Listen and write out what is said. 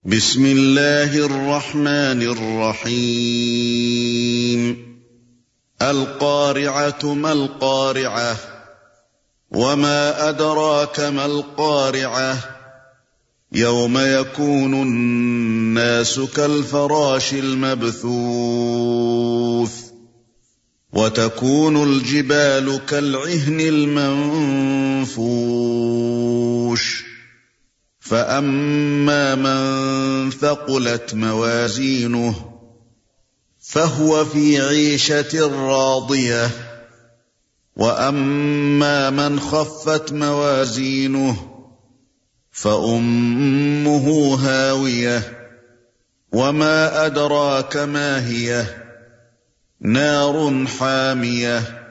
بسم الله الرحمن الرحيم القارعة ما القارعة وما أدراك ما القارعة يوم يكون الناس كالفراش المبثوث وتكون الجبال كالعهن المنفوش فأما من ثقلت موازينه فهو في عيشة راضية وأما من خفت موازينه فأمه هاوية وما أدراك ما هي نار حامية